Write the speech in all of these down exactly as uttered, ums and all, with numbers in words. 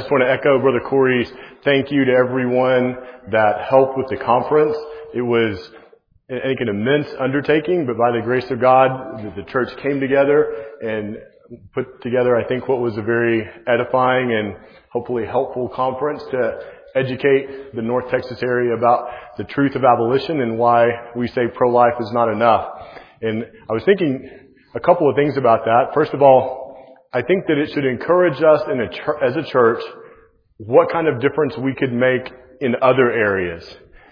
just want to echo Brother Corey's thank you to everyone that helped with the conference. It was, I think, an immense undertaking, but by the grace of God, the church came together and put together, I think, what was a very edifying and hopefully helpful conference to educate the North Texas area about the truth of abolition and why we say pro-life is not enough. And I was thinking a couple of things about that. First of all, I think that it should encourage us in a ch- as a church what kind of difference we could make in other areas.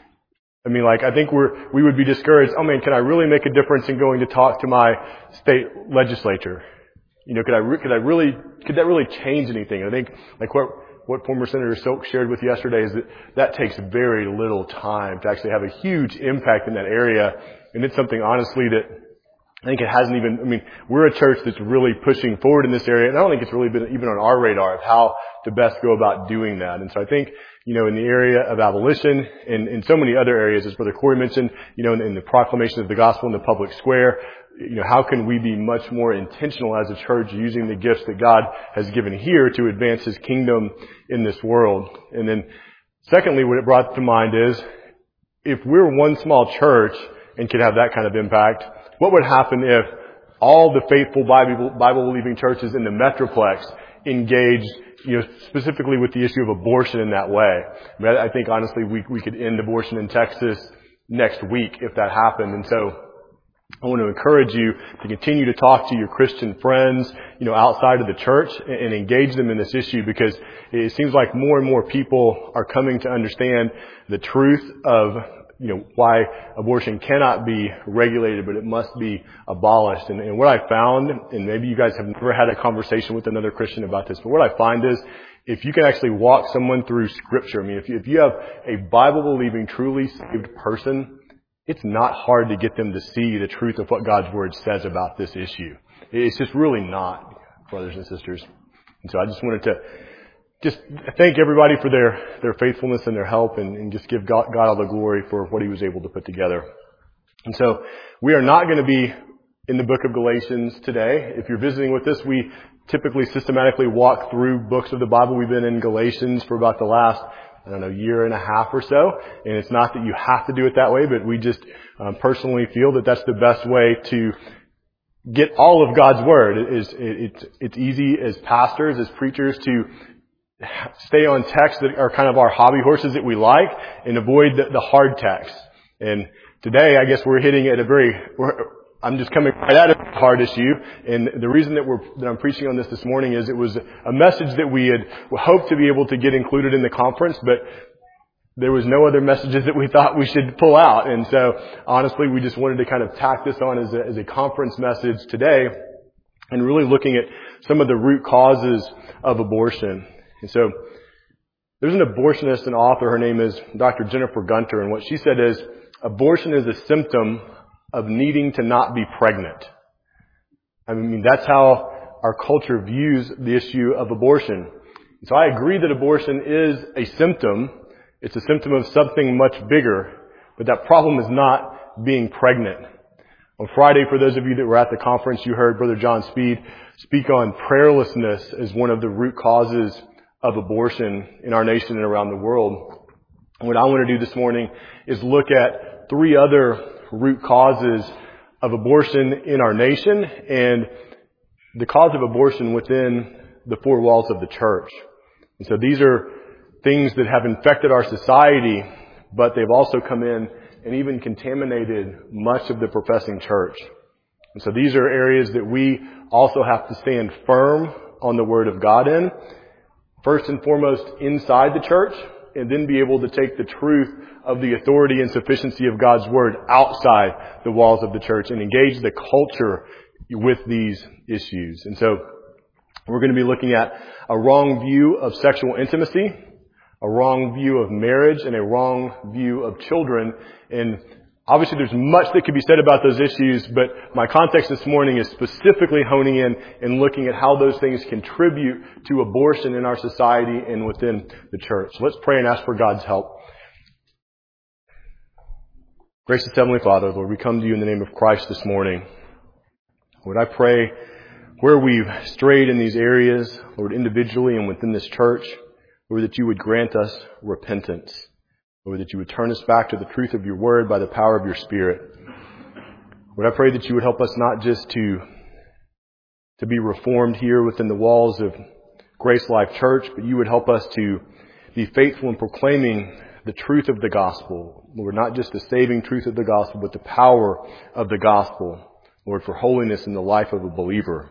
I mean, like, I think we're, we would be discouraged. Oh man, can I really make a difference in going to talk to my state legislature? You know, could I, re- could I really, could that really change anything? I think, like what, what former Senator Silk shared with you yesterday is that that takes very little time to actually have a huge impact in that area. And it's something, honestly, that I think it hasn't even, I mean, we're a church that's really pushing forward in this area, and I don't think it's really been even on our radar of how to best go about doing that. And so I think, you know, in the area of abolition and in so many other areas, as Brother Corey mentioned, you know, in, in the proclamation of the gospel in the public square, you know, how can we be much more intentional as a church using the gifts that God has given here to advance His kingdom in this world? And then secondly, what it brought to mind is, if we're one small church and could have that kind of impact, what would happen if all the faithful Bible, Bible-believing churches in the Metroplex engaged, you know, specifically with the issue of abortion in that way? I mean, I think honestly we, we could end abortion in Texas next week if that happened. And so I want to encourage you to continue to talk to your Christian friends, you know, outside of the church and, and engage them in this issue, because it seems like more and more people are coming to understand the truth of, you know, why abortion cannot be regulated, but it must be abolished. And, and what I found, and maybe you guys have never had a conversation with another Christian about this, but what I find is, if you can actually walk someone through Scripture, I mean, if you, if you have a Bible-believing, truly saved person, it's not hard to get them to see the truth of what God's Word says about this issue. It's just really not, brothers and sisters. And so I just wanted to just thank everybody for their, their faithfulness and their help, and, and just give God, God all the glory for what He was able to put together. And so we are not going to be in the book of Galatians today. If you're visiting with us, we typically systematically walk through books of the Bible. We've been in Galatians for about the last, I don't know, year and a half or so. And it's not that you have to do it that way, but we just um, personally feel that that's the best way to get all of God's Word. It is, it, it's, it's easy as pastors, as preachers, to stay on texts that are kind of our hobby horses that we like and avoid the, the hard texts. And today, I guess we're hitting at a very, we're, I'm just coming right at a hard issue. And the reason that we're, that I'm preaching on this this morning is it was a message that we had hoped to be able to get included in the conference, but there was no other messages that we thought we should pull out. And so honestly, we just wanted to kind of tack this on as a, as a conference message today, and really looking at some of the root causes of abortion. And so there's an abortionist and author. Her name is Doctor Jennifer Gunter. And what she said is, abortion is a symptom of needing to not be pregnant. I mean, that's how our culture views the issue of abortion. So I agree that abortion is a symptom. It's a symptom of something much bigger. But that problem is not being pregnant. On Friday, for those of you that were at the conference, you heard Brother John Speed speak on prayerlessness as one of the root causes of abortion in our nation and around the world. And what I want to do this morning is look at three other root causes of abortion in our nation and the cause of abortion within the four walls of the church. And so these are things that have infected our society, but they've also come in and even contaminated much of the professing church. And so these are areas that we also have to stand firm on the Word of God in. First and foremost, inside the church, and then be able to take the truth of the authority and sufficiency of God's Word outside the walls of the church and engage the culture with these issues. And so we're going to be looking at a wrong view of sexual intimacy, a wrong view of marriage, and a wrong view of children. And obviously there's much that could be said about those issues, but my context this morning is specifically honing in and looking at how those things contribute to abortion in our society and within the church. So let's pray and ask for God's help. Gracious Heavenly Father, Lord, we come to you in the name of Christ this morning. Lord, I pray where we've strayed in these areas, Lord, individually and within this church, Lord, that you would grant us repentance. Lord, that you would turn us back to the truth of your word by the power of your Spirit. Lord, I pray that you would help us not just to, to be reformed here within the walls of Grace Life Church, but you would help us to be faithful in proclaiming the truth of the gospel. Lord, not just the saving truth of the gospel, but the power of the gospel. Lord, for holiness in the life of a believer.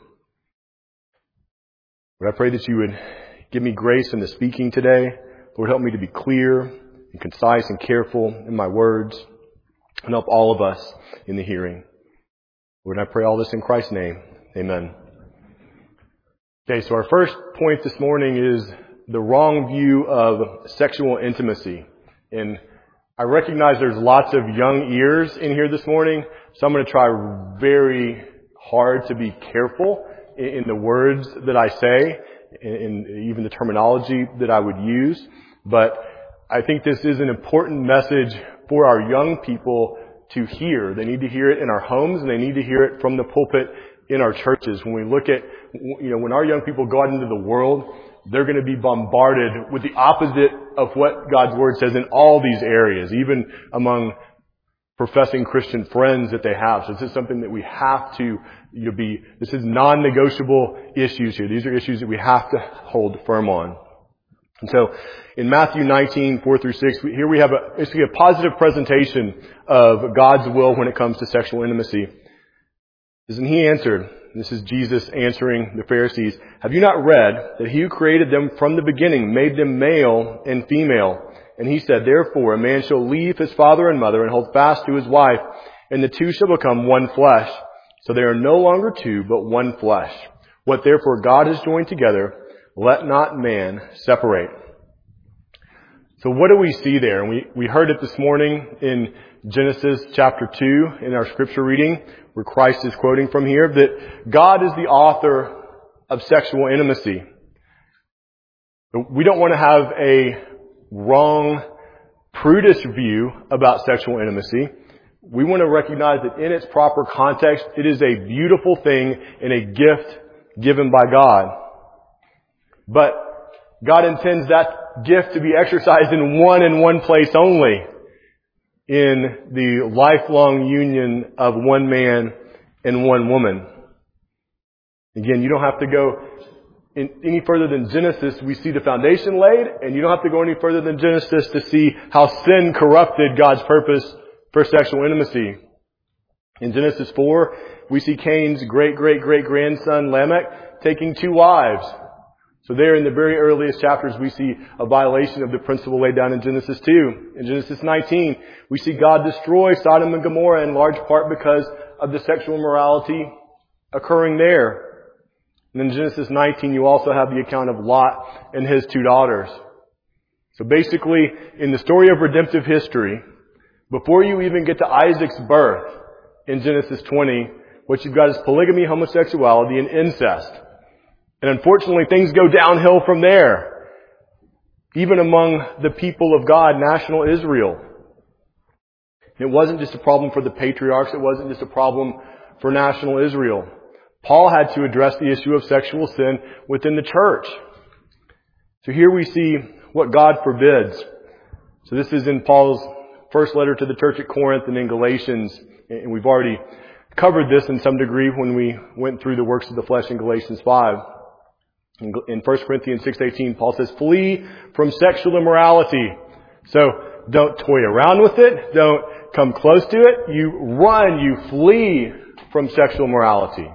Lord, I pray that you would give me grace in the speaking today. Lord, help me to be clear and concise and careful in my words, and help all of us in the hearing. Lord, and I pray all this in Christ's name. Amen. Okay, so our first point this morning is the wrong view of sexual intimacy. And I recognize there's lots of young ears in here this morning, so I'm going to try very hard to be careful in the words that I say, in even the terminology that I would use. But I think this is an important message for our young people to hear. They need to hear it in our homes, and they need to hear it from the pulpit in our churches. When we look at, you know, when our young people go out into the world, they're going to be bombarded with the opposite of what God's Word says in all these areas, even among professing Christian friends that they have. So this is something that we have to, you know, be, this is non-negotiable issues here. These are issues that we have to hold firm on. And so in Matthew nineteen, four through six, we, here we have a, basically a positive presentation of God's will when it comes to sexual intimacy. And he answered, this is Jesus answering the Pharisees, have you not read that he who created them from the beginning made them male and female? And he said, therefore a man shall leave his father and mother and hold fast to his wife, and the two shall become one flesh. So they are no longer two, but one flesh. What therefore God has joined together, let not man separate. So what do we see there? And we, we heard it this morning in Genesis chapter two in our scripture reading, where Christ is quoting from here, that God is the author of sexual intimacy. We don't want to have a wrong, prudish view about sexual intimacy. We want to recognize that in its proper context, it is a beautiful thing and a gift given by God. But God intends that gift to be exercised in one and one place only, in the lifelong union of one man and one woman. Again, you don't have to go in any further than Genesis. We see the foundation laid, and you don't have to go any further than Genesis to see how sin corrupted God's purpose for sexual intimacy. In Genesis four, we see Cain's great-great-great-grandson Lamech taking two wives. So there in the very earliest chapters, we see a violation of the principle laid down in Genesis two. In Genesis nineteen, we see God destroy Sodom and Gomorrah in large part because of the sexual immorality occurring there. And in Genesis nineteen, you also have the account of Lot and his two daughters. So basically, in the story of redemptive history, before you even get to Isaac's birth in Genesis twenty, what you've got is polygamy, homosexuality, and incest. And unfortunately, things go downhill from there. Even among the people of God, national Israel. It wasn't just a problem for the patriarchs. It wasn't just a problem for national Israel. Paul had to address the issue of sexual sin within the church. So here we see what God forbids. So this is in Paul's first letter to the church at Corinth and in Galatians. And we've already covered this in some degree when we went through the works of the flesh in Galatians five. In First Corinthians six eighteen, Paul says, flee from sexual immorality. So don't toy around with it. Don't come close to it. You run, you flee from sexual morality.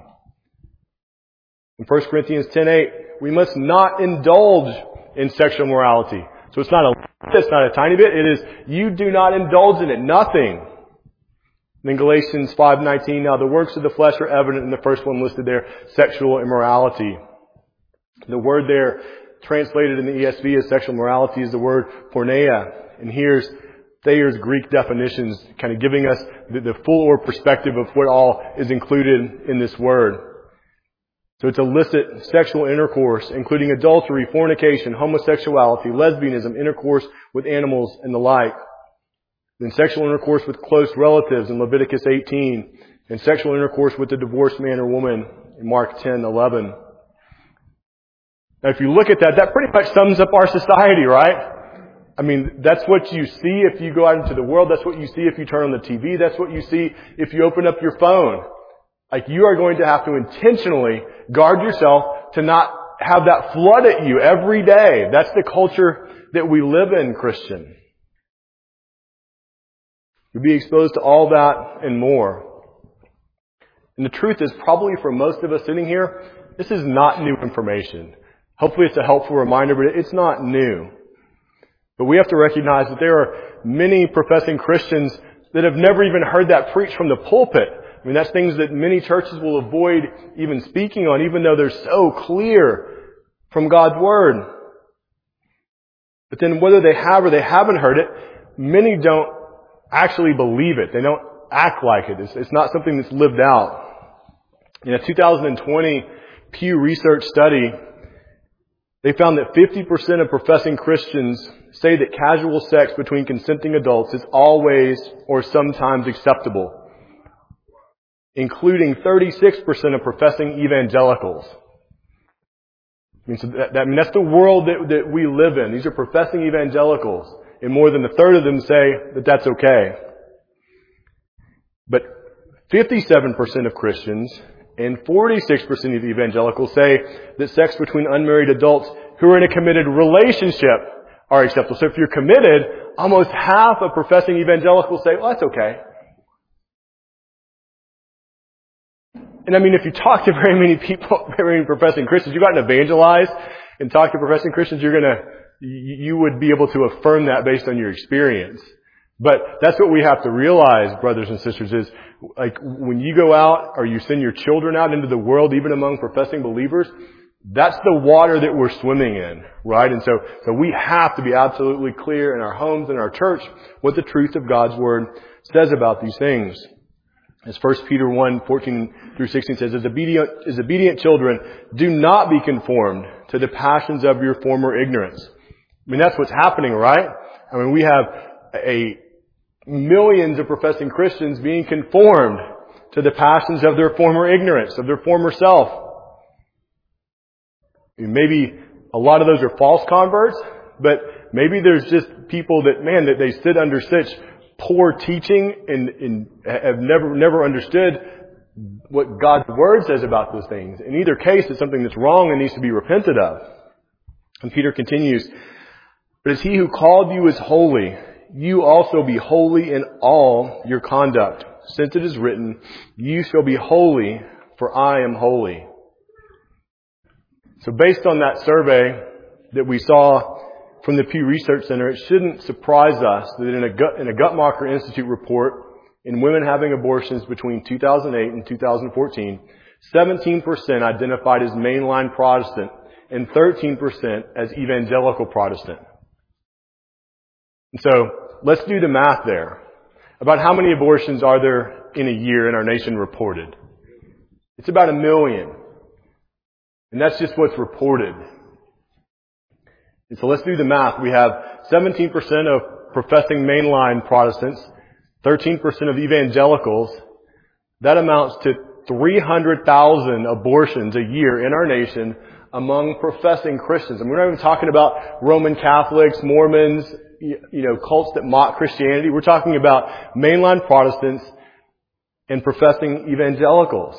In First Corinthians ten eight, we must not indulge in sexual morality. So it's not a it's not a tiny bit. It is, you do not indulge in it. Nothing. And in Galatians five nineteen, now the works of the flesh are evident in the first one listed there, sexual immorality. The word there translated in the E S V as sexual morality is the word porneia. And here's Thayer's Greek definitions, kind of giving us the, the full or perspective of what all is included in this word. So it's illicit sexual intercourse, including adultery, fornication, homosexuality, lesbianism, intercourse with animals, and the like. Then sexual intercourse with close relatives in Leviticus eighteen, and sexual intercourse with a divorced man or woman in Mark ten eleven. Now, if you look at that, that pretty much sums up our society, right? I mean, that's what you see if you go out into the world. That's what you see if you turn on the T V. That's what you see if you open up your phone. Like, you are going to have to intentionally guard yourself to not have that flood at you every day. That's the culture that we live in, Christian. You'll be exposed to all that and more. And the truth is, probably for most of us sitting here, this is not new information. Hopefully it's a helpful reminder, but it's not new. But we have to recognize that there are many professing Christians that have never even heard that preached from the pulpit. I mean, that's things that many churches will avoid even speaking on, even though they're so clear from God's Word. But then whether they have or they haven't heard it, many don't actually believe it. They don't act like it. It's, it's not something that's lived out. In a two thousand twenty Pew Research study, they found that fifty percent of professing Christians say that casual sex between consenting adults is always or sometimes acceptable, including thirty-six percent of professing evangelicals. I mean, so that, that, I mean, that's the world that, that we live in. These are professing evangelicals, and more than a third of them say that that's okay. But fifty-seven percent of Christians and forty-six percent of evangelicals say that sex between unmarried adults who are in a committed relationship are acceptable. So if you're committed, almost half of professing evangelicals say, well, that's okay. And I mean, if you talk to very many people, very many professing Christians, you go out and evangelize and talk to professing Christians, you're gonna, you would be able to affirm that based on your experience. But that's what we have to realize, brothers and sisters, is like when you go out or you send your children out into the world, even among professing believers, that's the water that we're swimming in, right? And so, so we have to be absolutely clear in our homes and our church what the truth of God's Word says about these things. As First Peter one, fourteen through sixteen says, as obedient, as obedient children, do not be conformed to the passions of your former ignorance. I mean, that's what's happening, right? I mean, we have a millions of professing Christians being conformed to the passions of their former ignorance, of their former self. I mean, maybe a lot of those are false converts, but maybe there's just people that, man, that they sit under such poor teaching and, and have never, never understood what God's Word says about those things. In either case, it's something that's wrong and needs to be repented of. And Peter continues, but as he who called you is holy, you also be holy in all your conduct, since it is written, you shall be holy, for I am holy. So based on that survey that we saw from the Pew Research Center, it shouldn't surprise us that in a, Gut, in a Guttmacher Institute report in women having abortions between two thousand eight and two thousand fourteen, seventeen percent identified as mainline Protestant and thirteen percent as evangelical Protestant. And so let's do the math there. About how many abortions are there in a year in our nation reported? It's about a million. And that's just what's reported. And so let's do the math. We have seventeen percent of professing mainline Protestants, thirteen percent of evangelicals. That amounts to three hundred thousand abortions a year in our nation among professing Christians. And we're not even talking about Roman Catholics, Mormons, you know, cults that mock Christianity. We're talking about mainline Protestants and professing evangelicals.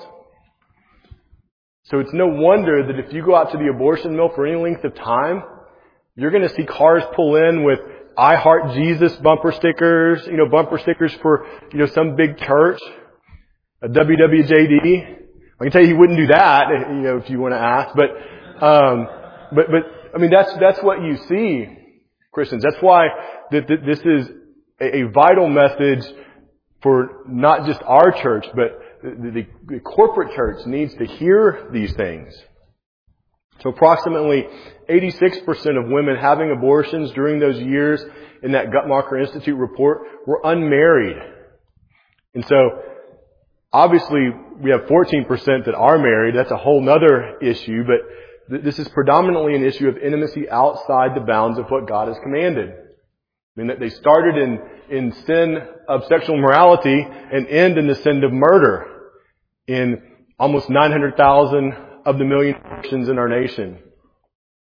So it's no wonder that if you go out to the abortion mill for any length of time, you're going to see cars pull in with I Heart Jesus bumper stickers, you know, bumper stickers for, you know, some big church, a W W J D. I can tell you he wouldn't do that, you know, if you want to ask. But, um, but, but, I mean, that's, that's what you see, Christians. That's why that this is a, a vital message for not just our church, but the, the, the corporate church needs to hear these things. So approximately eighty-six percent of women having abortions during those years in that Guttmacher Institute report were unmarried. And so obviously we have fourteen percent that are married. That's a whole other issue, but th- this is predominantly an issue of intimacy outside the bounds of what God has commanded. I mean, that they started in, in sin of sexual immorality and end in the sin of murder in almost nine hundred thousand of the million Christians in our nation.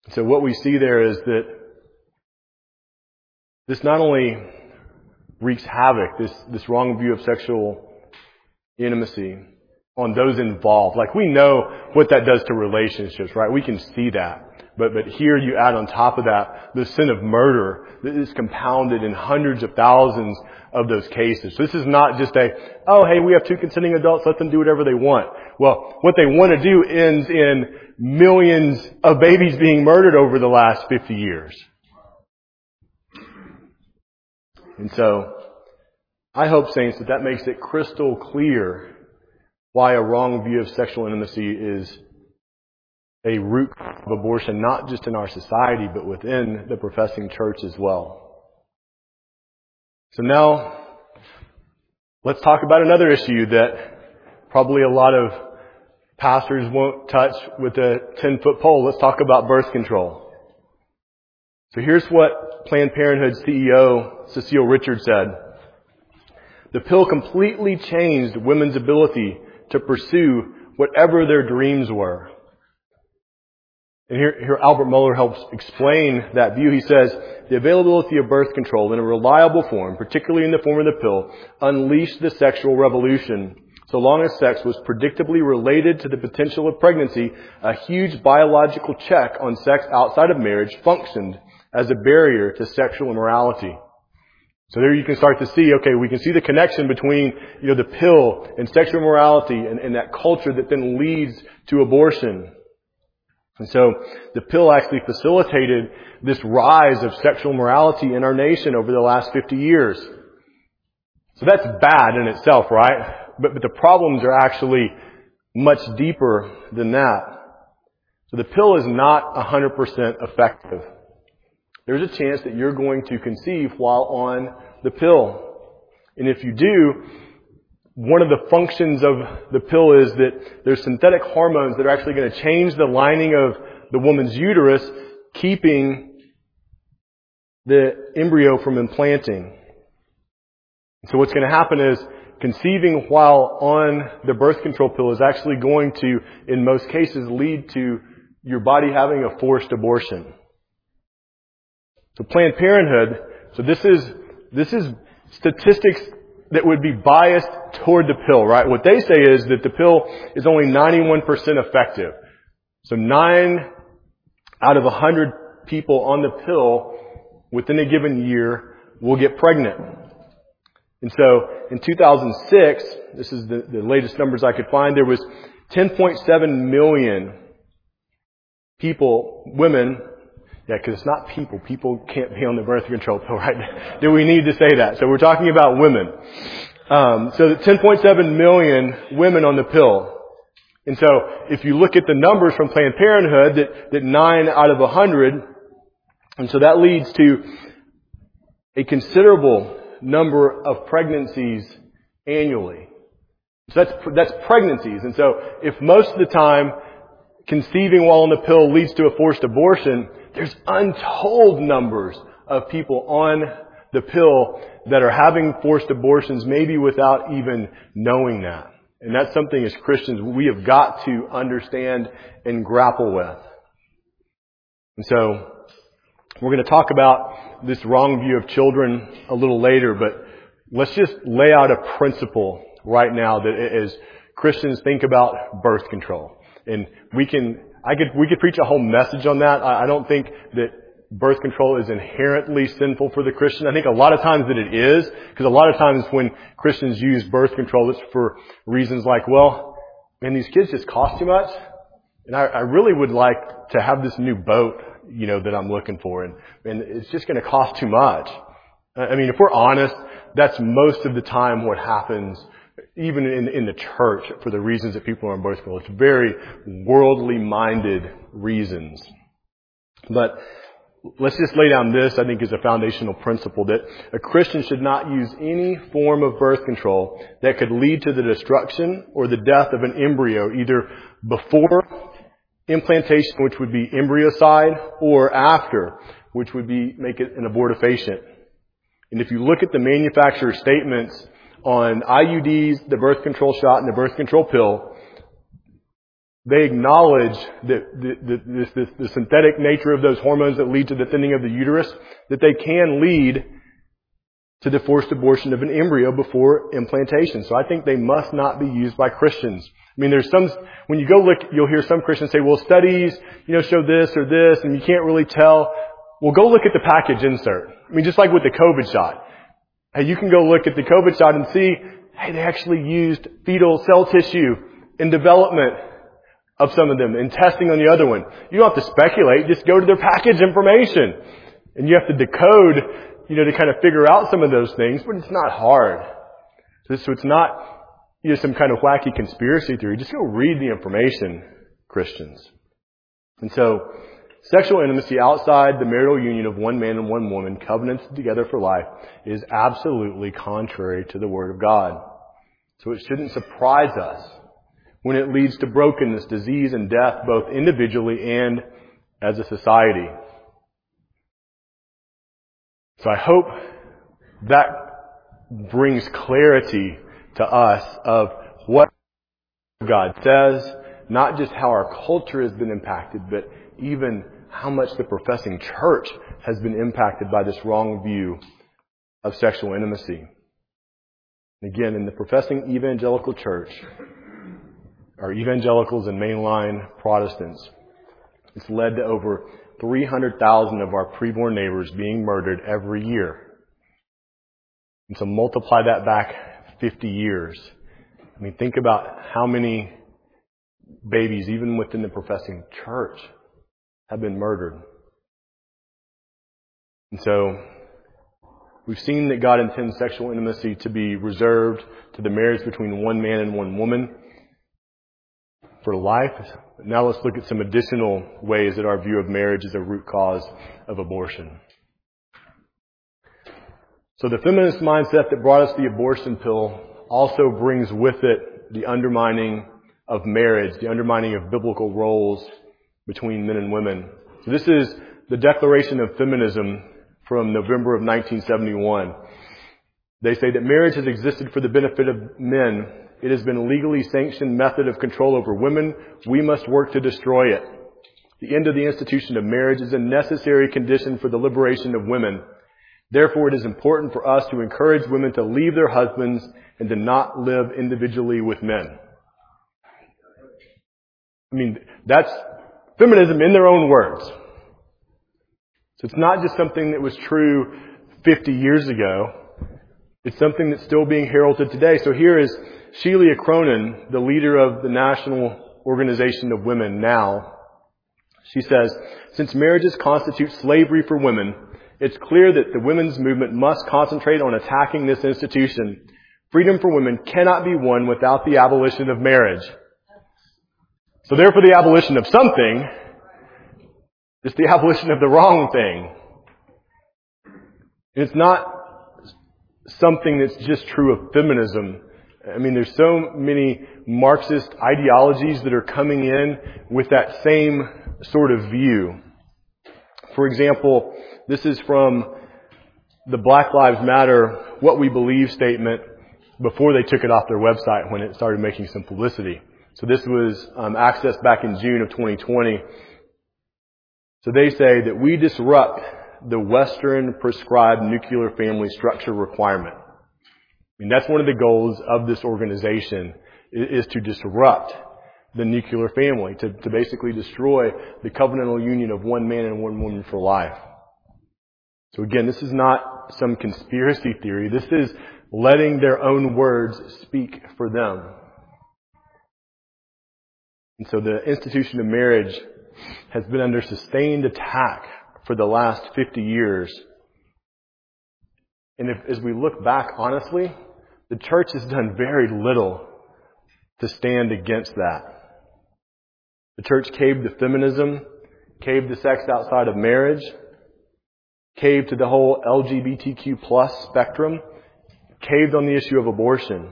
So what we see there is that this not only wreaks havoc, this, this wrong view of sexual intimacy on those involved. Like, we know what that does to relationships, right? We can see that. But, but here you add on top of that the sin of murder that is compounded in hundreds of thousands of those cases. So this is not just a, oh, hey, we have two consenting adults, let them do whatever they want. Well, what they want to do ends in millions of babies being murdered over the last fifty years. And so, I hope, saints, that that makes it crystal clear why a wrong view of sexual intimacy is a root of abortion, not just in our society, but within the professing church as well. So now, let's talk about another issue that probably a lot of pastors won't touch with a ten-foot pole. Let's talk about birth control. So here's what Planned Parenthood C E O Cecile Richards said. The pill completely changed women's ability to pursue whatever their dreams were. And here, here Albert Mohler helps explain that view. He says, the availability of birth control in a reliable form, particularly in the form of the pill, unleashed the sexual revolution. So long as sex was predictably related to the potential of pregnancy, a huge biological check on sex outside of marriage functioned as a barrier to sexual immorality. So there you can start to see, okay, we can see the connection between, you know, the pill and sexual immorality and, and that culture that then leads to abortion. And so the pill actually facilitated this rise of sexual morality in our nation over the last fifty years. So that's bad in itself, right? But, but the problems are actually much deeper than that. So the pill is not one hundred percent effective. There's a chance that you're going to conceive while on the pill. And if you do, one of the functions of the pill is that there's synthetic hormones that are actually going to change the lining of the woman's uterus, keeping the embryo from implanting. So what's going to happen is conceiving while on the birth control pill is actually going to, in most cases, lead to your body having a forced abortion. So Planned Parenthood, so this is, this is statistics that would be biased toward the pill, right? What they say is that the pill is only ninety-one percent effective. So nine out of a hundred people on the pill within a given year will get pregnant. And so in two thousand six, this is the, the latest numbers I could find, there was ten point seven million people, women. Yeah, because it's not people. People can't be on the birth control pill, right? Do we need to say that? So we're talking about women. Um, so ten point seven million women on the pill. And so if you look at the numbers from Planned Parenthood, that, that nine out of a hundred, and so that leads to a considerable number of pregnancies annually. So that's, that's pregnancies. And so if most of the time conceiving while on the pill leads to a forced abortion, there's untold numbers of people on the pill that are having forced abortions, maybe without even knowing that. And that's something as Christians we have got to understand and grapple with. And so we're going to talk about this wrong view of children a little later, but let's just lay out a principle right now that as Christians think about birth control. And we can, I could, we could preach a whole message on that. I, I don't think that birth control is inherently sinful for the Christian. I think a lot of times that it is, because a lot of times when Christians use birth control, it's for reasons like, well, man, these kids just cost too much. And I, I really would like to have this new boat, you know, that I'm looking for. And, and it's just going to cost too much. I mean, if we're honest, that's most of the time what happens even in, in the church for the reasons that people are on birth control. It's very worldly minded reasons. But let's just lay down this, I think, is a foundational principle that a Christian should not use any form of birth control that could lead to the destruction or the death of an embryo, either before implantation, which would be embryocide, or after, which would be make it an abortifacient. And if you look at the manufacturer's statements on I U Ds, the birth control shot, and the birth control pill, They acknowledge that the, the, this, this, the synthetic nature of those hormones that lead to the thinning of the uterus, that they can lead to the forced abortion of an embryo before implantation. So I think they must not be used by Christians. I mean, there's some, when you go look, you'll hear some Christians say, well, studies, you know, show this or this, and you can't really tell. Well, go look at the package insert. I mean, just like with the COVID shot. Hey, you can go look at the COVID shot and see, hey, they actually used fetal cell tissue in development of some of them and testing on the other one. You don't have to speculate. Just go to their package information. And you have to decode, you know, to kind of figure out some of those things, but it's not hard. So it's not, you know, some kind of wacky conspiracy theory. Just go read the information, Christians. And so, sexual intimacy outside the marital union of one man and one woman, covenanted together for life, is absolutely contrary to the Word of God. So it shouldn't surprise us when it leads to brokenness, disease, and death, both individually and as a society. So I hope that brings clarity to us of what God says, not just how our culture has been impacted, but even how much the professing church has been impacted by this wrong view of sexual intimacy. Again, in the professing evangelical church, our evangelicals and mainline Protestants, it's led to over three hundred thousand of our preborn neighbors being murdered every year. And so multiply that back fifty years. I mean, think about how many babies, even within the professing church, have been murdered. And so we've seen that God intends sexual intimacy to be reserved to the marriage between one man and one woman for life. Now let's look at some additional ways that our view of marriage is a root cause of abortion. So the feminist mindset that brought us the abortion pill also brings with it the undermining of marriage, the undermining of biblical roles between men and women. So this is the Declaration of Feminism from November of nineteen seventy-one. They say that marriage has existed for the benefit of men. It has been a legally sanctioned method of control over women. We must work to destroy it. The end of the institution of marriage is a necessary condition for the liberation of women. Therefore, it is important for us to encourage women to leave their husbands and to not live individually with men. I mean, that's feminism in their own words. So it's not just something that was true fifty years ago. It's something that's still being heralded today. So here is Sheila Cronin, the leader of the National Organization of Women Now. She says, since marriages constitute slavery for women, it's clear that the women's movement must concentrate on attacking this institution. Freedom for women cannot be won without the abolition of marriage. So therefore the abolition of something is the abolition of the wrong thing. And it's not something that's just true of feminism. I mean, there's so many Marxist ideologies that are coming in with that same sort of view. For example, this is from the Black Lives Matter What We Believe statement before they took it off their website when it started making some publicity. So this was um, accessed back in June of twenty twenty. So they say that we disrupt the Western prescribed nuclear family structure requirement. I mean, that's one of the goals of this organization, is to disrupt the nuclear family, to, to basically destroy the covenantal union of one man and one woman for life. So again, this is not some conspiracy theory. This is letting their own words speak for them. And so the institution of marriage has been under sustained attack for the last fifty years. And if, as we look back honestly, the church has done very little to stand against that. The church caved to feminism, caved to sex outside of marriage, caved to the whole L G B T Q plus spectrum, caved on the issue of abortion.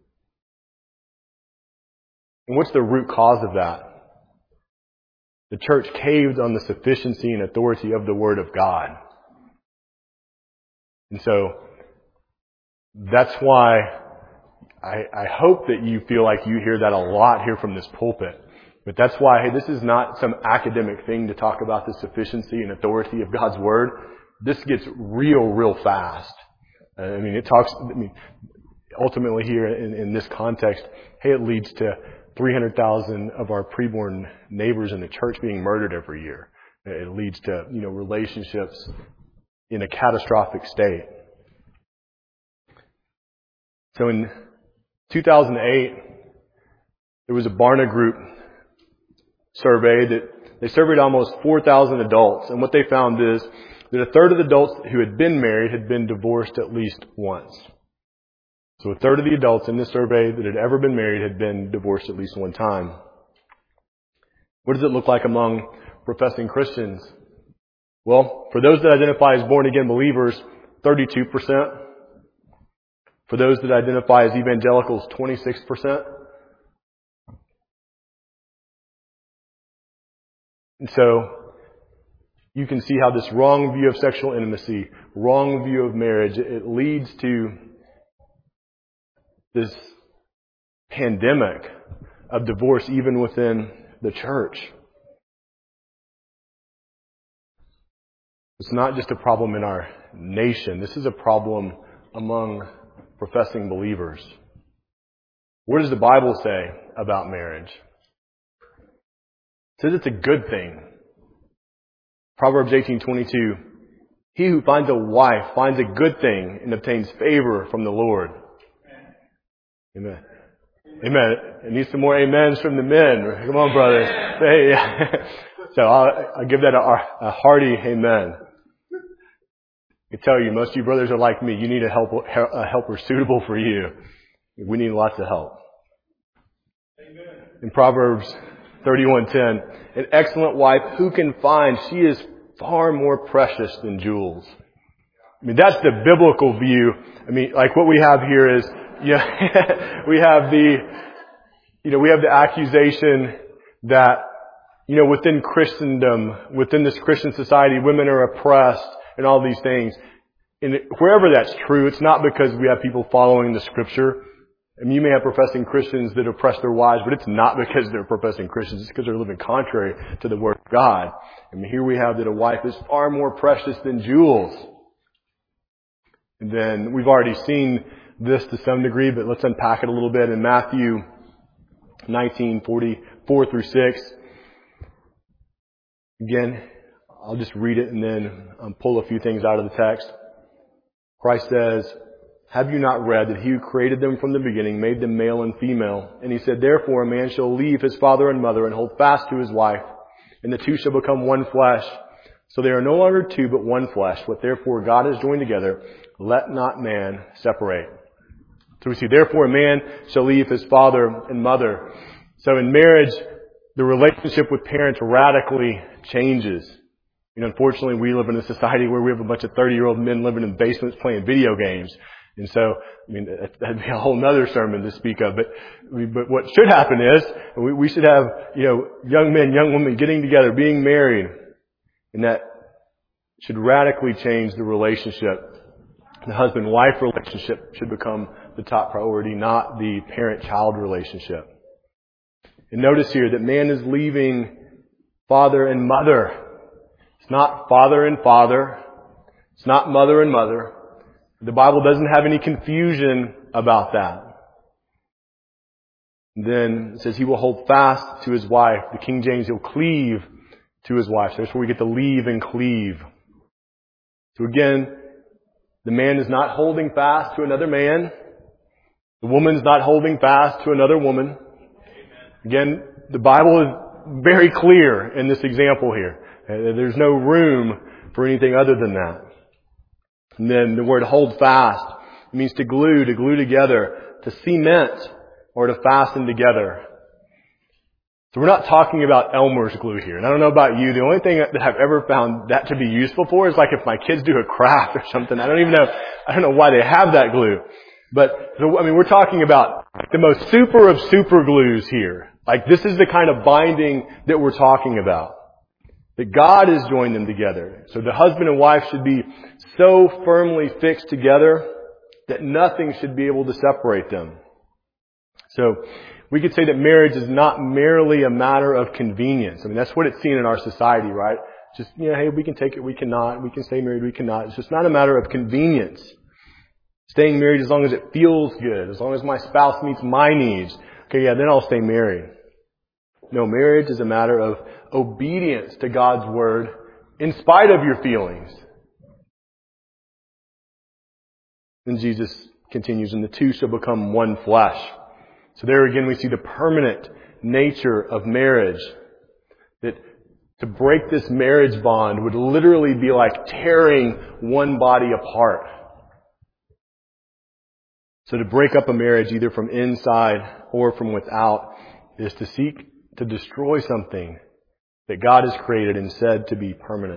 And what's the root cause of that? The church caved on the sufficiency and authority of the Word of God. And so, that's why I, I hope that you feel like you hear that a lot here from this pulpit. But that's why, hey, this is not some academic thing to talk about the sufficiency and authority of God's Word. This gets real, real fast. I mean, it talks, I mean, ultimately here in, in this context, hey, it leads to three hundred thousand of our preborn neighbors in the church being murdered every year. It leads to, you know, relationships in a catastrophic state. So in two thousand eight, there was a Barna Group survey that they surveyed almost four thousand adults. And what they found is that a third of the adults who had been married had been divorced at least once. So a third of the adults in this survey that had ever been married had been divorced at least one time. What does it look like among professing Christians? Well, for those that identify as born-again believers, thirty-two percent. For those that identify as evangelicals, twenty-six percent. And so, you can see how this wrong view of sexual intimacy, wrong view of marriage, it leads to this pandemic of divorce even within the church. It's not just a problem in our nation. This is a problem among professing believers. What does the Bible say about marriage? It says it's a good thing. Proverbs eighteen twenty-two. He who finds a wife finds a good thing and obtains favor from the Lord. Amen. Amen. It needs some more amens from the men. Come on, brothers. Hey, yeah. So I'll, I'll give that a, a hearty amen. I tell you, most of you brothers are like me. You need a, help, a helper suitable for you. We need lots of help. Amen. In Proverbs thirty-one ten, an excellent wife who can find? She is far more precious than jewels. I mean, that's the biblical view. I mean, like what we have here is, yeah, we have the, you know, we have the accusation that, you know, within Christendom, within this Christian society, women are oppressed and all these things. And wherever that's true, it's not because we have people following the Scripture. I mean, you may have professing Christians that oppress their wives, but it's not because they're professing Christians. It's because they're living contrary to the Word of God. I mean, here we have that a wife is far more precious than jewels. And then we've already seen this to some degree, but let's unpack it a little bit. In Matthew nineteen forty-four through six, again, I'll just read it and then um, pull a few things out of the text. Christ says, have you not read that He who created them from the beginning made them male and female? And He said, therefore a man shall leave his father and mother and hold fast to his wife, and the two shall become one flesh. So they are no longer two, but one flesh. What therefore God has joined together, let not man separate. So we see, therefore a man shall leave his father and mother. So in marriage, the relationship with parents radically changes. You know, unfortunately, we live in a society where we have a bunch of thirty-year-old men living in basements playing video games. And so, I mean, that'd be a whole nother sermon to speak of. But, but what should happen is, we, we should have, you know, young men, young women getting together, being married. And that should radically change the relationship. The husband-wife relationship should become the top priority, not the parent-child relationship. And notice here that man is leaving father and mother. It's not father and father. It's not mother and mother. The Bible doesn't have any confusion about that. And then it says he will hold fast to his wife. The King James, he'll cleave to his wife. So that's where we get the leave and cleave. So again, the man is not holding fast to another man. The woman's not holding fast to another woman. Again, the Bible is very clear in this example here. There's no room for anything other than that. And then the word hold fast means to glue, to glue together, to cement, or to fasten together. So we're not talking about Elmer's glue here. And I don't know about you, the only thing that I've ever found that to be useful for is like if my kids do a craft or something. I don't even know, I don't know why they have that glue. But, I mean, we're talking about the most super of super glues here. Like this is the kind of binding that we're talking about. That God has joined them together. So the husband and wife should be so firmly fixed together that nothing should be able to separate them. So We could say that marriage is not merely a matter of convenience. I mean, that's what it's seen in our society, right? Just, you know, hey, we can take it, we cannot. We can stay married, we cannot. It's just not a matter of convenience. Staying married as long as it feels good, as long as my spouse meets my needs. Okay, yeah, then I'll stay married. No, marriage is a matter of obedience to God's word in spite of your feelings. Then Jesus continues, and the two shall become one flesh. So there again we see the permanent nature of marriage. That to break this marriage bond would literally be like tearing one body apart. So to break up a marriage either from inside or from without is to seek to destroy something that God has created and said to be permanent.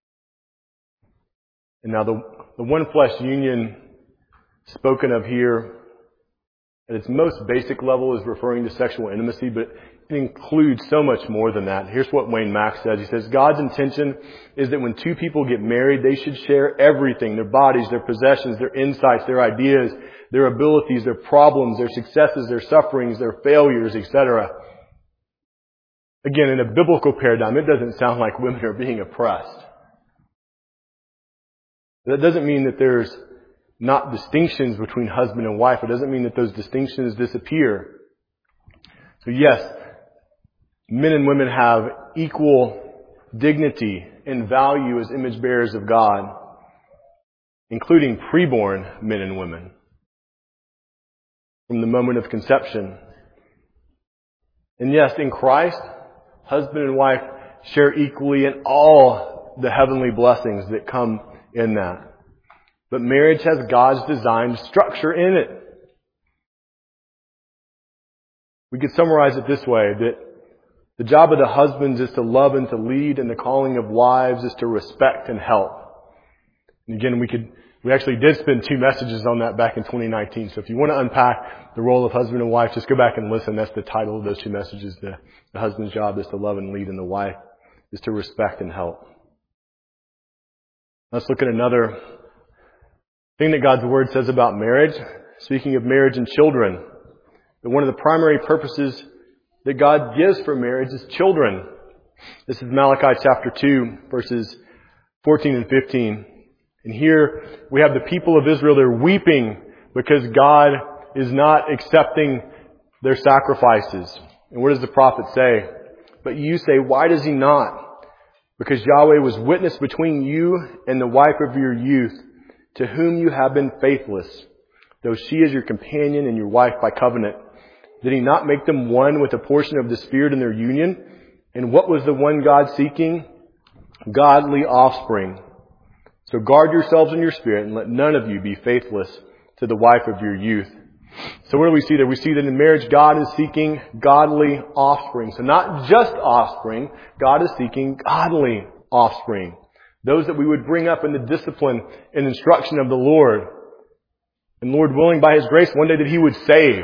And now the, the one flesh union spoken of here at its most basic level is referring to sexual intimacy, but it includes so much more than that. Here's what Wayne Mack says. He says, God's intention is that when two people get married, they should share everything, their bodies, their possessions, their insights, their ideas, their abilities, their problems, their successes, their sufferings, their failures, et cetera. Again, in a biblical paradigm, it doesn't sound like women are being oppressed. That doesn't mean that there's not distinctions between husband and wife. It doesn't mean that those distinctions disappear. So yes, men and women have equal dignity and value as image bearers of God, including preborn men and women. From the moment of conception. And yes, in Christ, husband and wife share equally in all the heavenly blessings that come in that. But marriage has God's designed structure in it. We could summarize it this way, that the job of the husbands is to love and to lead, and the calling of wives is to respect and help. And again, we could We actually did spend two messages on that back in twenty nineteen. So if you want to unpack the role of husband and wife, just go back and listen. That's the title of those two messages. The, the husband's job is to love and lead, and the wife is to respect and help. Let's look at another thing that God's Word says about marriage. Speaking of marriage and children, that one of the primary purposes that God gives for marriage is children. This is Malachi chapter two, verses fourteen and fifteen. And here we have the people of Israel, they're weeping because God is not accepting their sacrifices. And what does the prophet say? But you say, why does he not? Because Yahweh was witness between you and the wife of your youth, to whom you have been faithless, though she is your companion and your wife by covenant. Did he not make them one with a portion of the Spirit in their union? And what was the one God seeking? Godly offspring. So guard yourselves in your spirit, and let none of you be faithless to the wife of your youth. So what do we see there? We see that in marriage, God is seeking godly offspring. So not just offspring, God is seeking godly offspring. Those that we would bring up in the discipline and instruction of the Lord. And Lord willing, by His grace, one day that He would save.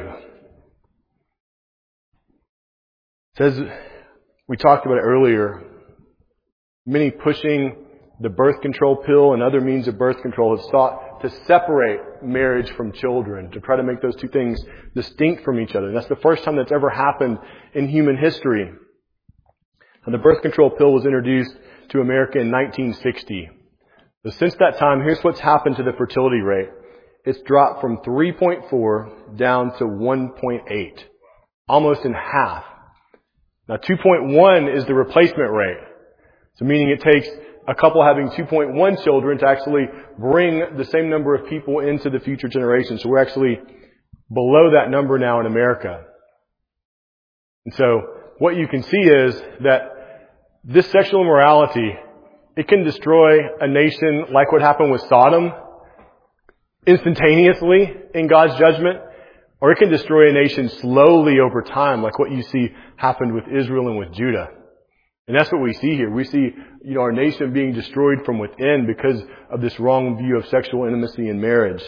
It says, we talked about it earlier, many pushing the birth control pill and other means of birth control have sought to separate marriage from children, to try to make those two things distinct from each other. And that's the first time that's ever happened in human history. And the birth control pill was introduced to America in nineteen sixty. So since that time, here's what's happened to the fertility rate. It's dropped from three point four down to one point eight. Almost in half. Now two point one is the replacement rate. So meaning it takes a couple having two point one children to actually bring the same number of people into the future generation. So we're actually below that number now in America. And so what you can see is that this sexual immorality, it can destroy a nation like what happened with Sodom instantaneously in God's judgment, or it can destroy a nation slowly over time like what you see happened with Israel and with Judah. And that's what we see here. We see, you know, our nation being destroyed from within because of this wrong view of sexual intimacy in marriage.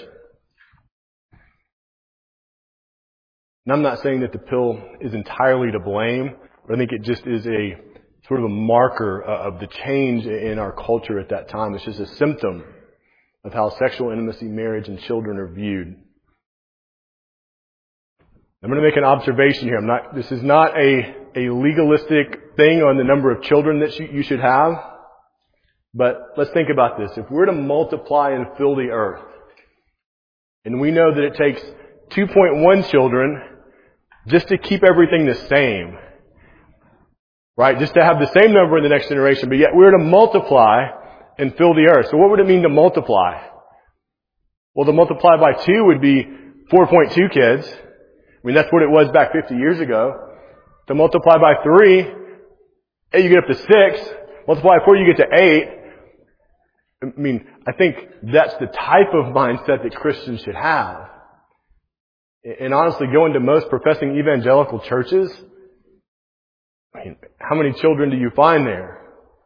And I'm not saying that the pill is entirely to blame, but I think it just is a sort of a marker of the change in our culture at that time. It's just a symptom of how sexual intimacy, marriage, and children are viewed. I'm going to make an observation here. I'm not, this is not a, a legalistic thing on the number of children that you, you should have. But let's think about this. If we're to multiply and fill the earth, and we know that it takes two point one children just to keep everything the same, right? Just to have the same number in the next generation, but yet we're to multiply and fill the earth. So what would it mean to multiply? Well, to multiply by two would be four point two kids. I mean, that's what it was back fifty years ago. To multiply by three, hey, you get up to six. Multiply by four, you get to eight. I mean, I think that's the type of mindset that Christians should have. And honestly, going to most professing evangelical churches, I mean, how many children do you find there?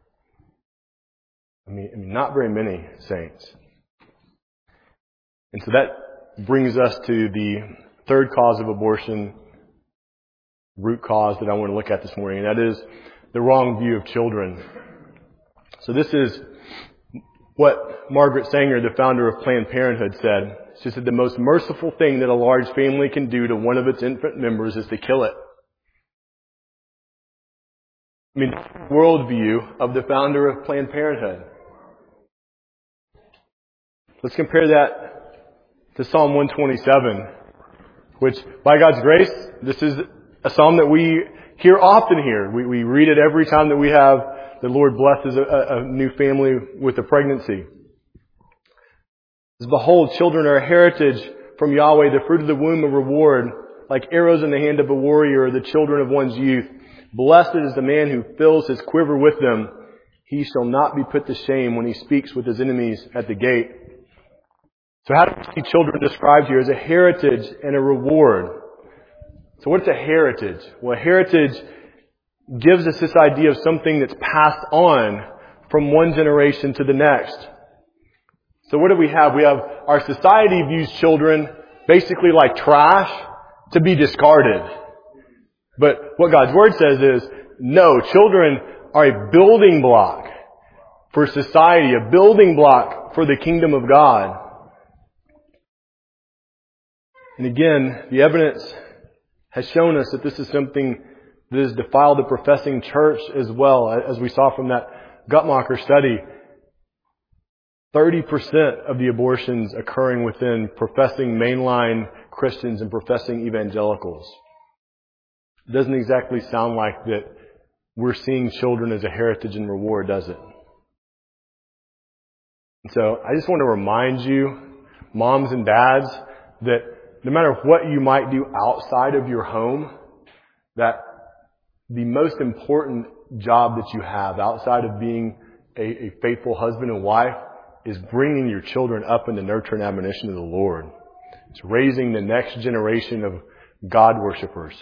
I mean, I mean, not very many saints. And so that brings us to the third cause of abortion, root cause that I want to look at this morning, and that is the wrong view of children. So this is what Margaret Sanger, the founder of Planned Parenthood, said. She said the most merciful thing that a large family can do to one of its infant members is to kill it. I mean, worldview of the founder of Planned Parenthood. Let's compare that to Psalm one twenty-seven, which, by God's grace, this is a psalm that we hear often here. We, we read it every time that we have the Lord blesses a, a new family with a pregnancy. Behold, children are a heritage from Yahweh, the fruit of the womb a reward, like arrows in the hand of a warrior, the children of one's youth. Blessed is the man who fills his quiver with them. He shall not be put to shame when he speaks with his enemies at the gate. So how do we see children described here? As a heritage and a reward. So what's a heritage? Well, a heritage gives us this idea of something that's passed on from one generation to the next. So what do we have? We have our society views children basically like trash to be discarded. But what God's Word says is, no, children are a building block for society, a building block for the kingdom of God. And again, the evidence has shown us that this is something that has defiled the professing church as well, as we saw from that Guttmacher study. thirty percent of the abortions occurring within professing mainline Christians and professing evangelicals. It doesn't exactly sound like that we're seeing children as a heritage and reward, does it? So I just want to remind you, moms and dads, that no matter what you might do outside of your home, that the most important job that you have outside of being a, a faithful husband and wife is bringing your children up in the nurture and admonition of the Lord. It's raising the next generation of God worshipers.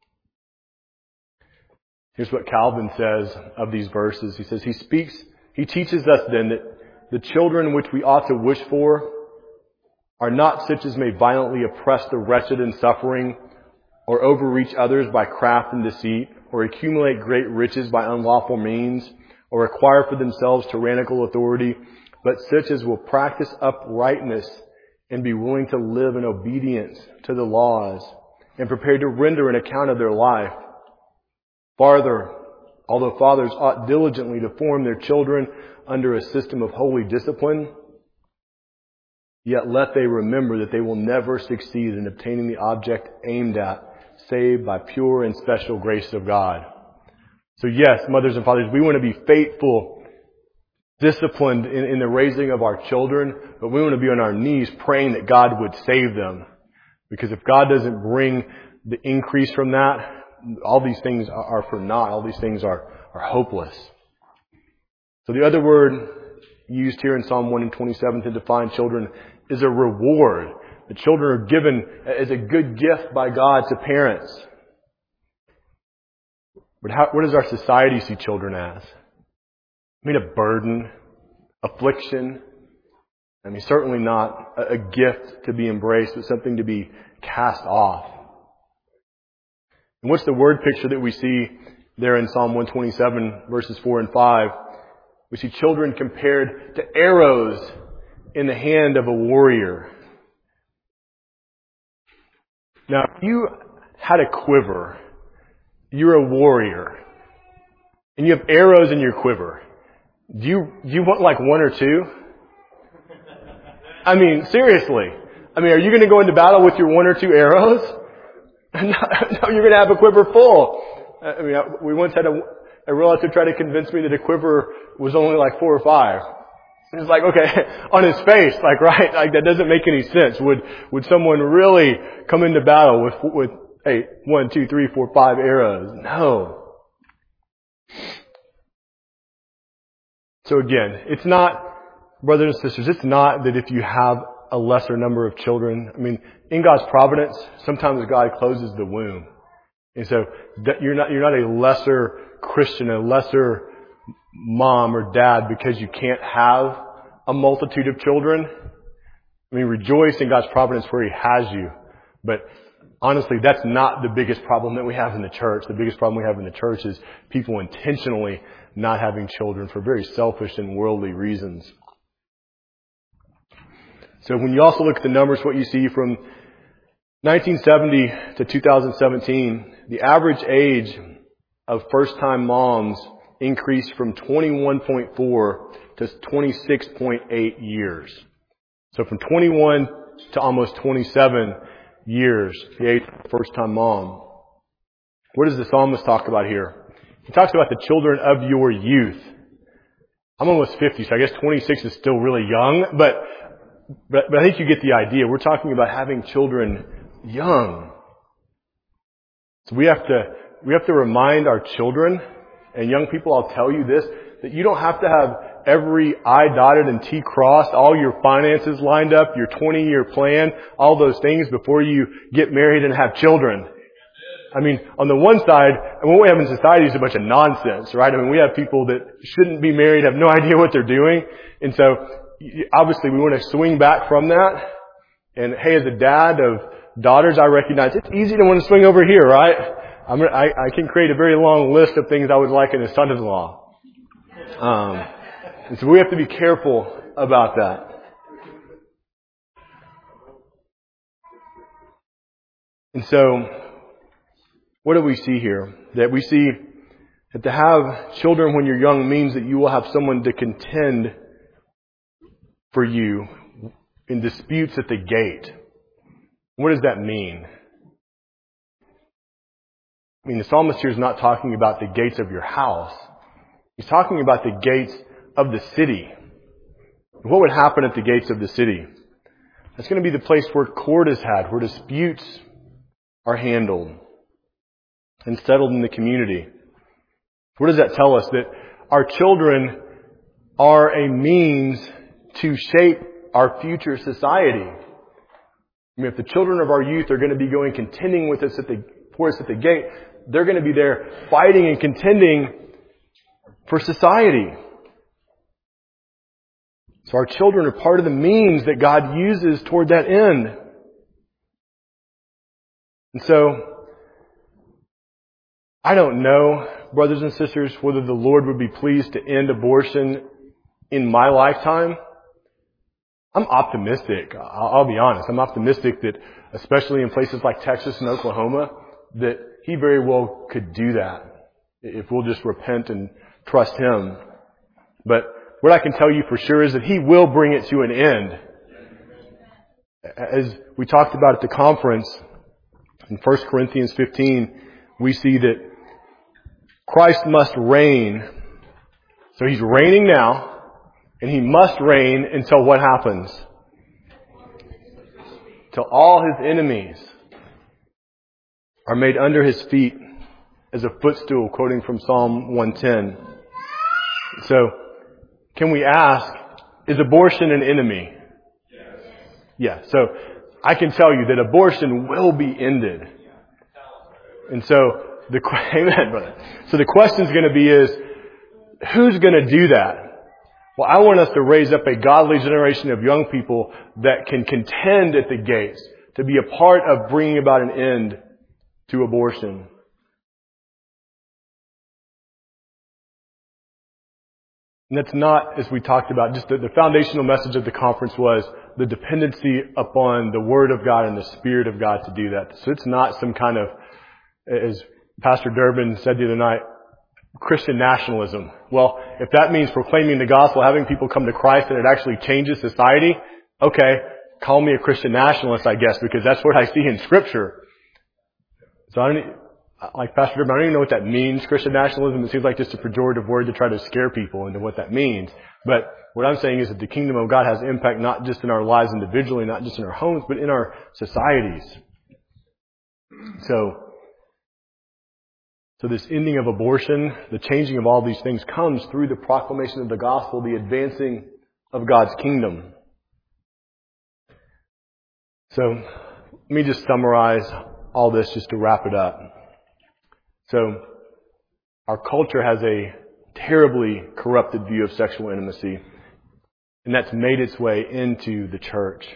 Here's what Calvin says of these verses. He says, he speaks, he teaches us then that the children which we ought to wish for are not such as may violently oppress the wretched and suffering, or overreach others by craft and deceit, or accumulate great riches by unlawful means, or acquire for themselves tyrannical authority, but such as will practice uprightness and be willing to live in obedience to the laws and prepared to render an account of their life. Farther, although fathers ought diligently to form their children under a system of holy discipline, yet let they remember that they will never succeed in obtaining the object aimed at, save by pure and special grace of God. So yes, mothers and fathers, we want to be faithful, disciplined in, in the raising of our children, but we want to be on our knees praying that God would save them. Because if God doesn't bring the increase from that, all these things are for naught. All these things are, are hopeless. So the other word used here in Psalm one twenty-seven to define children is a reward. The children are given as a good gift by God to parents. But how, what does our society see children as? I mean, a burden, affliction. I mean, certainly not a, a gift to be embraced, but something to be cast off. And what's the word picture that we see there in Psalm one twenty-seven, verses four and five? We see children compared to arrows in the hand of a warrior. Now, if you had a quiver, you're a warrior, and you have arrows in your quiver, do you, do you want like one or two? I mean, seriously. I mean, are you going to go into battle with your one or two arrows? No, no, you're going to have a quiver full. I mean, we once had a, a relative try to convince me that a quiver was only like four or five. And it's like, okay, on his face, like, right, like that doesn't make any sense. Would, would someone really come into battle with, with, hey, one, two, three, four, five arrows? No. So again, it's not, brothers and sisters, it's not that if you have a lesser number of children. I mean, in God's providence, sometimes God closes the womb. And so that you're not, you're not a lesser Christian, a lesser mom or dad because you can't have a multitude of children. I mean, rejoice in God's providence where He has you. But honestly, that's not the biggest problem that we have in the church. The biggest problem we have in the church is people intentionally not having children for very selfish and worldly reasons. So when you also look at the numbers, what you see from nineteen seventy to two thousand seventeen, the average age of first-time moms increased from twenty-one point four to twenty-six point eight years. So from twenty-one to almost twenty-seven years, the age of first-time mom. What does the psalmist talk about here? He talks about the children of your youth. I'm almost fifty, so I guess twenty-six is still really young, but But, but I think you get the idea. We're talking about having children young. So we have to, we have to remind our children and young people, I'll tell you this, that you don't have to have every I dotted and T crossed, all your finances lined up, your twenty year plan, all those things before you get married and have children. I mean, on the one side, what we have in society is a bunch of nonsense, right? I mean, we have people that shouldn't be married, have no idea what they're doing. And so, obviously, we want to swing back from that. And hey, as a dad of daughters, I recognize it's easy to want to swing over here, right? I'm gonna, I, I can create a very long list of things I would like in a son-in-law. Um, and so we have to be careful about that. And so, what do we see here? That we see that to have children when you're young means that you will have someone to contend for you in disputes at the gate. What does that mean? I mean, the psalmist here is not talking about the gates of your house. He's talking about the gates of the city. What would happen at the gates of the city? That's going to be the place where court is had, where disputes are handled and settled in the community. What does that tell us? That our children are a means to shape our future society. I mean, if the children of our youth are going to be going contending with us at the, for us at the gate, they're going to be there fighting and contending for society. So our children are part of the means that God uses toward that end. And so, I don't know, brothers and sisters, whether the Lord would be pleased to end abortion in my lifetime. I'm optimistic. I'll be honest. I'm optimistic that, especially in places like Texas and Oklahoma, that He very well could do that if we'll just repent and trust Him. But what I can tell you for sure is that He will bring it to an end. As we talked about at the conference, in First Corinthians fifteen, we see that Christ must reign. So He's reigning now. And He must reign until what happens? Till all His enemies are made under His feet as a footstool, quoting from Psalm one ten. So, can we ask, is abortion an enemy? Yes. Yeah, so I can tell you that abortion will be ended. And so, the, amen, brother. So the question is going to be is, who's going to do that? Well, I want us to raise up a godly generation of young people that can contend at the gates to be a part of bringing about an end to abortion. And that's not, as we talked about, just the, the foundational message of the conference was the dependency upon the Word of God and the Spirit of God to do that. So it's not some kind of as Pastor Durbin said the other night, Christian nationalism. Well, if that means proclaiming the gospel, having people come to Christ, and it actually changes society, okay, call me a Christian nationalist, I guess, because that's what I see in Scripture. So I don't, like Pastor Durbin, I don't even know what that means, Christian nationalism. It seems like just a pejorative word to try to scare people into what that means. But what I'm saying is that the kingdom of God has impact not just in our lives individually, not just in our homes, but in our societies. So, so this ending of abortion, the changing of all these things comes through the proclamation of the gospel, the advancing of God's kingdom. So, let me just summarize all this just to wrap it up. So, our culture has a terribly corrupted view of sexual intimacy, and that's made its way into the church.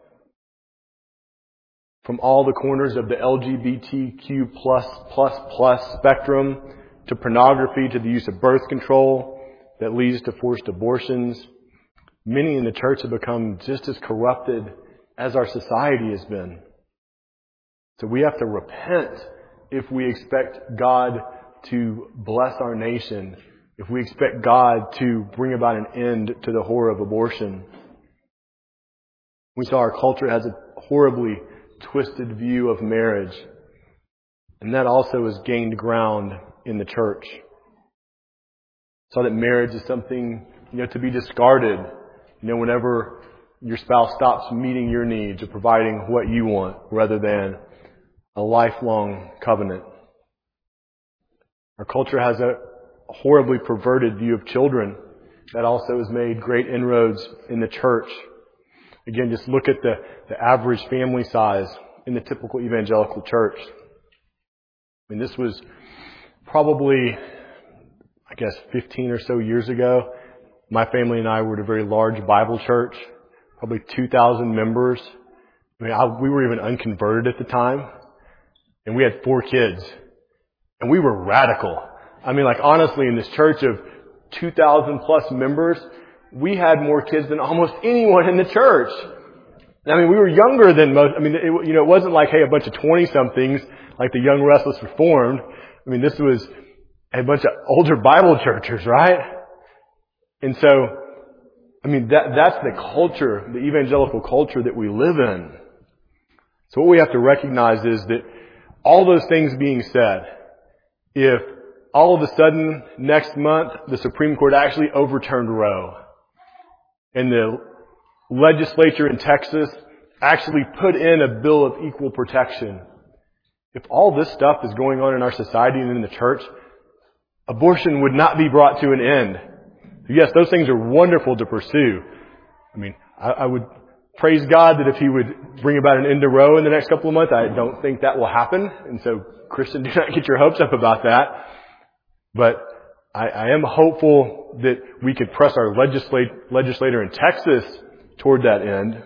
From all the corners of the L G B T Q plus plus plus spectrum, to pornography, to the use of birth control that leads to forced abortions, many in the church have become just as corrupted as our society has been. So we have to repent if we expect God to bless our nation, if we expect God to bring about an end to the horror of abortion. We saw our culture has a horribly twisted view of marriage, and that also has gained ground in the church. So that marriage is something, you know, to be discarded, you know, whenever your spouse stops meeting your needs or providing what you want, rather than a lifelong covenant. Our culture has a horribly perverted view of children that also has made great inroads in the church. Again, just look at the, the average family size in the typical evangelical church. I mean, this was probably, I guess, fifteen or so years ago. My family and I were at a very large Bible church, probably two thousand members. I mean, I, we were even unconverted at the time. And we had four kids. And we were radical. I mean, like, honestly, in this church of two thousand plus members, we had more kids than almost anyone in the church. I mean, we were younger than most. I mean, it, you know, it wasn't like, hey, a bunch of twenty-somethings like the Young Restless Reformed. I mean, this was a bunch of older Bible churchers, right? And so, I mean, that that's the culture, the evangelical culture that we live in. So what we have to recognize is that all those things being said, if all of a sudden next month the Supreme Court actually overturned Roe, and the legislature in Texas actually put in a bill of equal protection, if all this stuff is going on in our society and in the church, abortion would not be brought to an end. Yes, those things are wonderful to pursue. I mean, I, I would praise God that if He would bring about an end to Roe in the next couple of months. I don't think that will happen. And so, Christian, do not get your hopes up about that. But I, I am hopeful that we could press our legislate, legislator in Texas toward that end.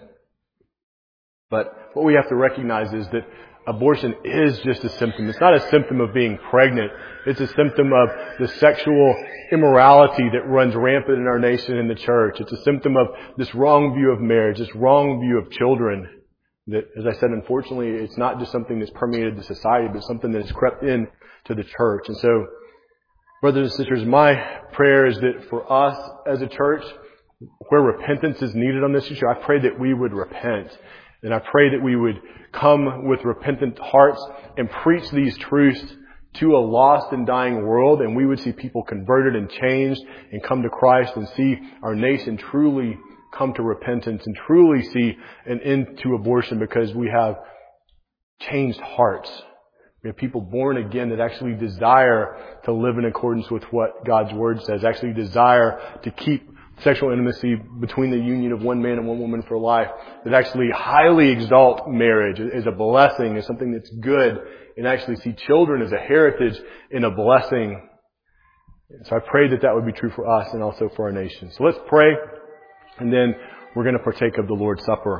But what we have to recognize is that abortion is just a symptom. It's not a symptom of being pregnant. It's a symptom of the sexual immorality that runs rampant in our nation and the church. It's a symptom of this wrong view of marriage, this wrong view of children. That, as I said, unfortunately, it's not just something that's permeated the society, but something that has crept in to the church. And so, brothers and sisters, my prayer is that for us as a church, where repentance is needed on this issue, I pray that we would repent. And I pray that we would come with repentant hearts and preach these truths to a lost and dying world, and we would see people converted and changed and come to Christ, and see our nation truly come to repentance and truly see an end to abortion, because we have changed hearts. We have people born again that actually desire to live in accordance with what God's Word says, actually desire to keep sexual intimacy between the union of one man and one woman for life, that actually highly exalt marriage as a blessing, as something that's good, and actually see children as a heritage and a blessing. So I pray that that would be true for us and also for our nation. So let's pray, and then we're going to partake of the Lord's Supper.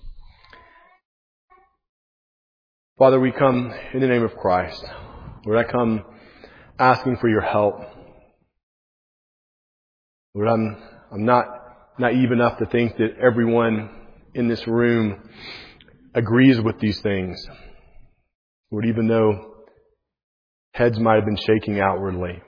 Father, we come in the name of Christ. Lord, I come asking for your help. Lord, I'm I'm not naive enough to think that everyone in this room agrees with these things. Lord, even though Heads might have been shaking outwardly.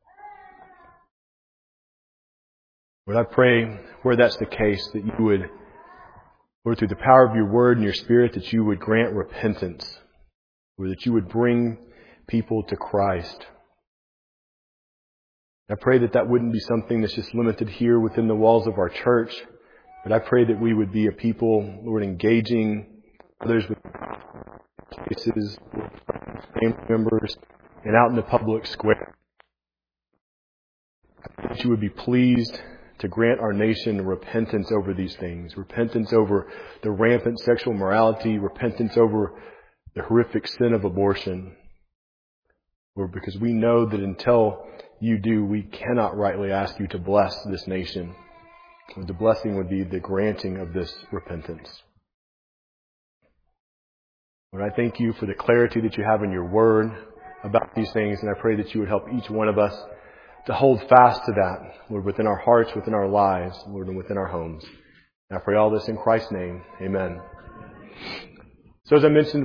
Lord, I pray where that's the case, that you would, Lord, through the power of your word and your spirit, that you would grant repentance, or that you would bring people to Christ. I pray that that wouldn't be something that's just limited here within the walls of our church, but I pray that we would be a people, Lord, engaging others with cases, family members, and out in the public square. That you would be pleased to grant our nation repentance over these things, repentance over the rampant sexual morality, repentance over the horrific sin of abortion. Lord, because we know that until you do, we cannot rightly ask you to bless this nation. The blessing would be the granting of this repentance. Lord, I thank you for the clarity that you have in your word about these things, and I pray that you would help each one of us to hold fast to that, Lord, within our hearts, within our lives, Lord, and within our homes. And I pray all this in Christ's name. Amen. So as I mentioned